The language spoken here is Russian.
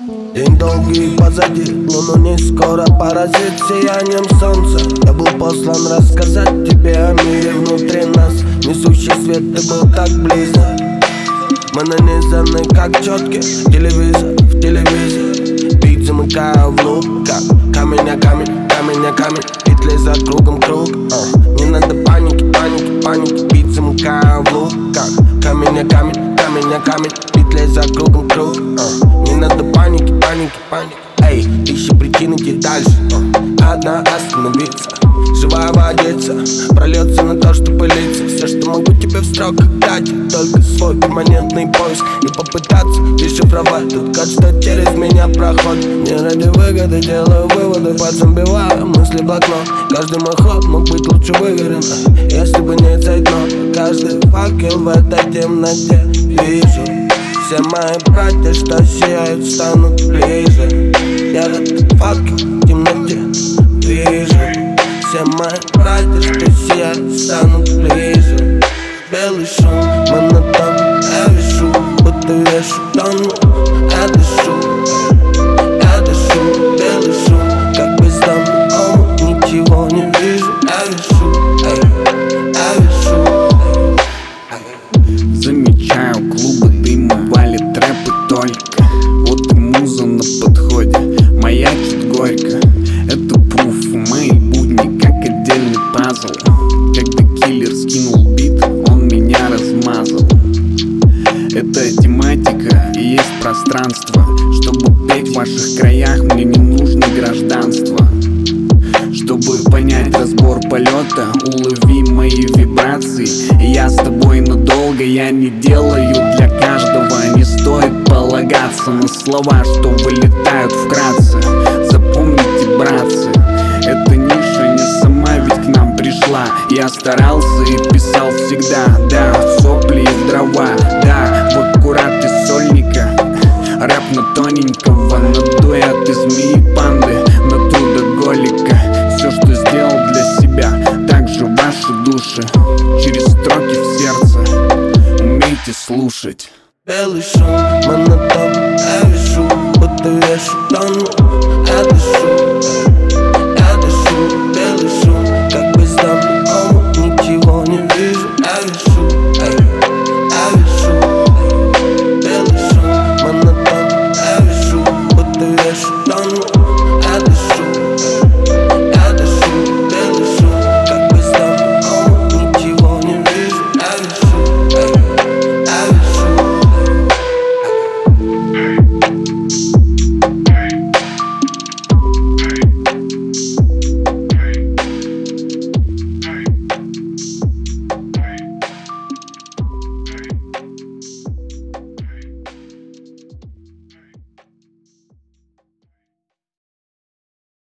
День долгий позади, луну не скоро поразит сиянием солнца. Я был послан рассказать тебе о мире внутри нас. Несущий свет, ты был так близко. Мы нанизаны как четки, телевизор в телевизоре. Бит замыкаю в лук, как камень на камень, камень на камень. Петли за кругом круг, не надо паники, паники, паники. Бит замыкаю в лук, как камень на камень, камень на камень. Петли за кругом круг, не надо паники, паники, паники. Эй, ищи причины, иди дальше, одна остановиться. Живая водица прольется на то, что пылится. Все, что могу тебе в строках дать, только свой перманентный поиск. И попытаться дешифровать тут код, что через меня проходит. Не ради выгоды делаю выводы, подзомбиваю мысли блокнот. Каждый мой ход мог быть лучше выверен, если бы не цейтнот. Каждый факел в этой темноте вижу. Все мои братья, что сияют, станут ближе. Я этот факел в темноте вижу. Все мои братья, что сияют, станут ближе. Белый шум, монотон, я вешу, будто вешу тонну. Я дышу, белый шум, как бездомный омут, ничего не вижу. Я вешу, я вешу. Замечаю клубы дыма, валит рэп и только. Вот и муза на подходе, маячит горько. Это пруф, мои будни как отдельный пазл. Когда киллер скинул бит, он меня размазал. Это тематика и есть пространство. Чтобы петь в ваших краях, мне не нужно гражданство. Чтобы понять разбор полета, улови мои вибрации. Я с тобой надолго, я не делаю для каждого. Не стоит полагаться на слова, что вылетают вкратце. Запомните, братцы, эта ниша не сама ведь к нам пришла. Я старался и писал всегда, да, в сопли и в дрова, да, в аккурат из сольника. Рэп на тоненького, на дуэт из змеи панды, на трудоголика. Все, что сделал для себя, также ваши души. Через строки в сердце умейте слушать. Белый шум, монотон, я вешу, будто вешу тонну. Я дышу, белый шум, как бездомный омут, ничего не вижу. Я вешу, я вешу. Белый шум, монотон, я вешу, будто вешу тонну.